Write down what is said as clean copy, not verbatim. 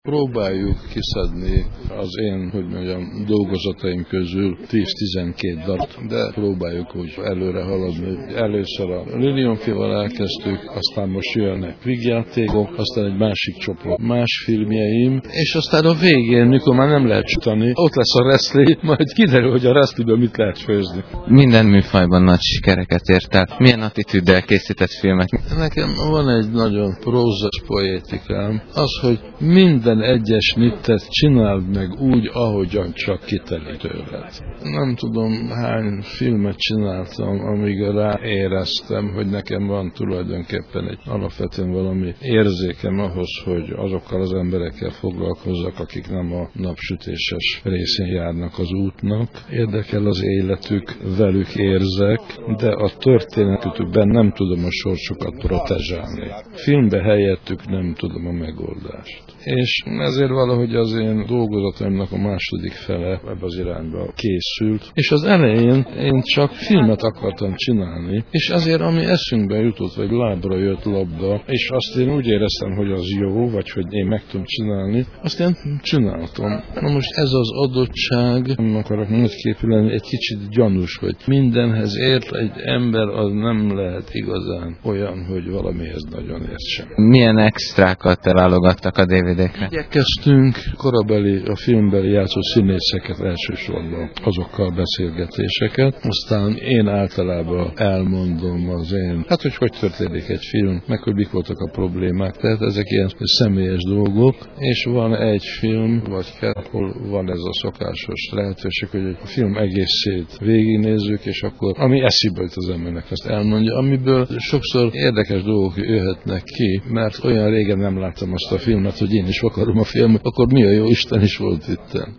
Próbáljuk kiszedni az én, dolgozataim közül 10-12 darab, de próbáljuk úgy előre haladni. Először a Lilionfival elkezdtük, aztán most jönnek vígjátékok, aztán egy másik csoport más filmjeim, és aztán a végén, mikor már nem lehet csutani, ott lesz a wrestling, majd kiderül, hogy a wrestlingben mit lehet főzni. Minden műfajban nagy sikereket ért el. Milyen attitűddel készített filmek? Nekem van egy nagyon prózas poétikám, az, hogy minden egyes nittet csináld meg úgy, ahogyan csak kitelik tőled. Nem tudom, hány filmet csináltam, amíg ráéreztem, hogy nekem van tulajdonképpen egy alapvetően valami érzékem ahhoz, hogy azokkal az emberekkel foglalkozzak, akik nem a napsütéses részén járnak az útnak. Érdekel az életük, velük érzek, de a történetükben nem tudom a sorsukat protezsálni. Filmbe helyettük nem tudom a megoldást. És ezért valahogy az én dolgozataimnak a második fele ebbe az irányba készült. És az elején én csak filmet akartam csinálni, és azért ami eszünkbe jutott, vagy lábra jött labda, és azt én úgy éreztem, hogy az jó, vagy hogy én meg tudom csinálni, azt én csináltam. Na most ez az adottság, nem akarok nagyképű lenni, egy kicsit gyanús, hogy mindenhez ért egy ember, az nem lehet igazán olyan, hogy valamihez nagyon értsen. Milyen extrákat válogattak a DVD-kre? Igyekeztünk korabeli, a filmbeli játszó színészeket elsősorban, azokkal beszélgetéseket. Aztán én általában elmondom az én, hogy történik egy film, meg hogy mik voltak a problémák. Tehát ezek ilyen személyes dolgok, és van egy film, vagy ahol van ez a szokásos lehetőség, hogy a film egészét végignézzük, és akkor ami eszébe jut az embernek, azt elmondja, amiből sokszor érdekes dolgok jöhetnek ki, mert olyan régen nem láttam azt a filmet, hogy én is akarom a filmet, akkor mi a jó Isten is volt itt.